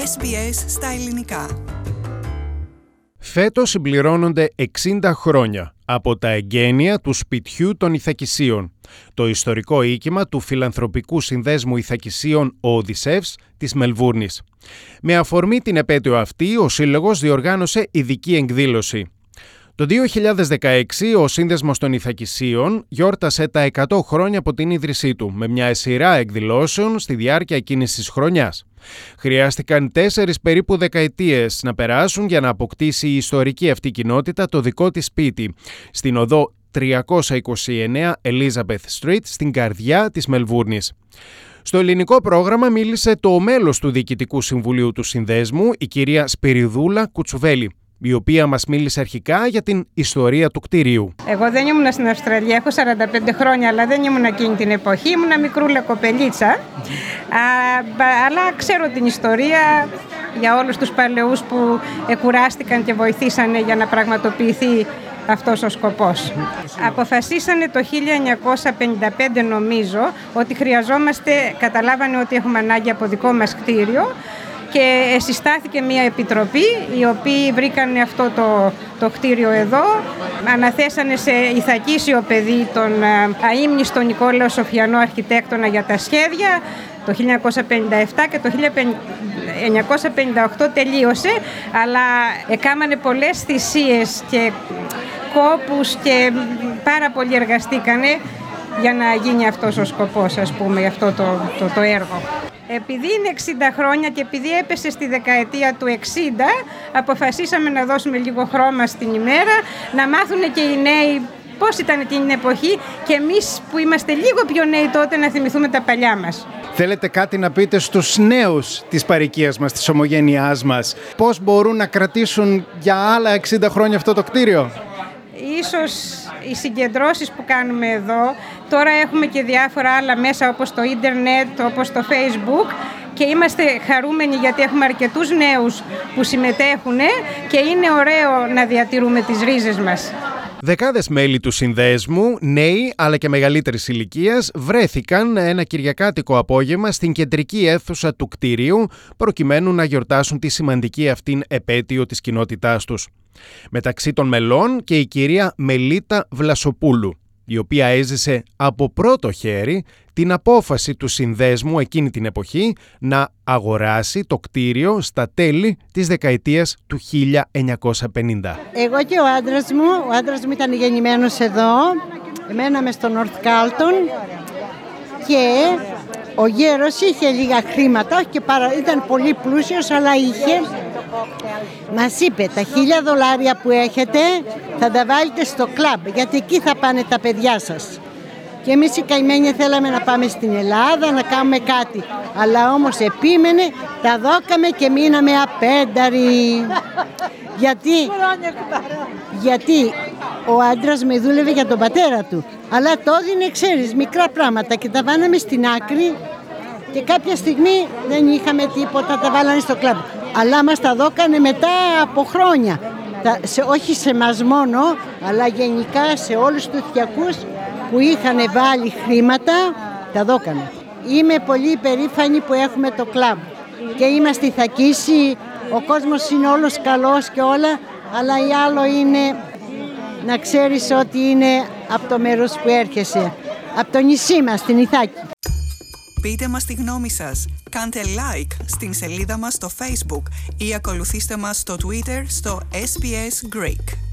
SBS στα ελληνικά. Φέτος συμπληρώνονται 60 χρόνια από τα εγγένεια του σπιτιού των Ηθακισίων, το ιστορικό οίκημα του φιλανθρωπικού συνδέσμου Ηθακισίων ο Οδυσσεύς της Μελβούρνης. Με αφορμή την επέτειο αυτή, ο Σύλλογος διοργάνωσε ειδική εκδήλωση. Το 2016 ο Σύνδεσμος των Ηθακισίων γιόρτασε τα 100 χρόνια από την ίδρυσή του, με μια σειρά εκδηλώσεων στη διάρκεια εκείνης της χρονιάς. Χρειάστηκαν 4 περίπου δεκαετίες να περάσουν για να αποκτήσει η ιστορική αυτή κοινότητα το δικό της σπίτι, στην οδό 329 Elizabeth Street, στην καρδιά της Μελβούρνης. Στο ελληνικό πρόγραμμα μίλησε το μέλος του Διοικητικού Συμβουλίου του Συνδέσμου, η κυρία Σπυριδούλα Κουτσουβέλη, η οποία μας μίλησε αρχικά για την ιστορία του κτηρίου. Εγώ δεν ήμουν στην Αυστραλία, έχω 45 χρόνια, αλλά δεν ήμουν εκείνη την εποχή. Ήμουν μικρούλα κοπελίτσα, αλλά ξέρω την ιστορία για όλους τους παλαιούς που εκουράστηκαν και βοηθήσανε για να πραγματοποιηθεί αυτός ο σκοπός. Αποφασίσανε το 1955 νομίζω ότι καταλάβανε ότι έχουμε ανάγκη από δικό μας κτίριο και συστάθηκε μια επιτροπή οι οποίοι βρήκαν αυτό το κτίριο εδώ. Αναθέσανε σε ηθακίσιο παιδί τον αείμνηστο Νικόλαο Σοφιανό αρχιτέκτονα για τα σχέδια το 1957 και το 1958 τελείωσε, αλλά έκαναν πολλές θυσίες και κόπους και πάρα πολύ εργαστήκανε για να γίνει αυτός ο σκοπός, ας πούμε, αυτό το έργο. Επειδή είναι 60 χρόνια και επειδή έπεσε στη δεκαετία του 60, αποφασίσαμε να δώσουμε λίγο χρώμα στην ημέρα, να μάθουν και οι νέοι πώς ήταν εκείνη την εποχή και εμείς που είμαστε λίγο πιο νέοι τότε να θυμηθούμε τα παλιά μας. Θέλετε κάτι να πείτε στους νέους της παροικίας μας, της ομογένειάς μας? Πώς μπορούν να κρατήσουν για άλλα 60 χρόνια αυτό το κτίριο? Ίσως οι συγκεντρώσεις που κάνουμε εδώ, τώρα έχουμε και διάφορα άλλα μέσα όπως το ίντερνετ, όπως το Facebook και είμαστε χαρούμενοι γιατί έχουμε αρκετούς νέους που συμμετέχουν και είναι ωραίο να διατηρούμε τις ρίζες μας. Δεκάδες μέλη του συνδέσμου, νέοι αλλά και μεγαλύτερης ηλικίας, βρέθηκαν ένα κυριακάτικο απόγευμα στην κεντρική αίθουσα του κτηρίου προκειμένου να γιορτάσουν τη σημαντική αυτήν επέτειο της κοινότητάς τους. Μεταξύ των μελών και η κυρία Μελίτα Βλασοπούλου, η οποία έζησε από πρώτο χέρι την απόφαση του συνδέσμου εκείνη την εποχή να αγοράσει το κτίριο στα τέλη της δεκαετίας του 1950. Εγώ και ο άντρας μου ήταν γεννημένος εδώ, μέναμε στο North Carlton και ο γέρος είχε λίγα χρήματα, ήταν πολύ πλούσιος, αλλά μας είπε τα $1,000 που έχετε θα τα βάλετε στο κλαμπ, γιατί εκεί θα πάνε τα παιδιά σας. Και εμείς οι καημένοι θέλαμε να πάμε στην Ελλάδα να κάνουμε κάτι, αλλά όμως επίμενε, τα δώκαμε και μείναμε απένταροι. Γιατί ο άντρας με δούλευε για τον πατέρα του, αλλά το έδινε, ξέρεις, μικρά πράγματα και τα βάναμε στην άκρη και κάποια στιγμή δεν είχαμε τίποτα, τα βάλανε στο κλαμπ. Αλλά μας τα δώκανε μετά από χρόνια, όχι σε μας μόνο, αλλά γενικά σε όλους τους οικιακούς που είχαν βάλει χρήματα, τα δώκανε. Είμαι πολύ περήφανη που έχουμε το κλαμπ και είμαστε ηθακίσιοι, ο κόσμος είναι όλος καλός και όλα, αλλά η άλλο είναι να ξέρεις ότι είναι από το μέρος που έρχεσαι, από το νησί μας, την Ιθάκη. Πείτε μας τη γνώμη σας, κάντε like στην σελίδα μας στο Facebook ή ακολουθήστε μας στο Twitter στο SBS Greek.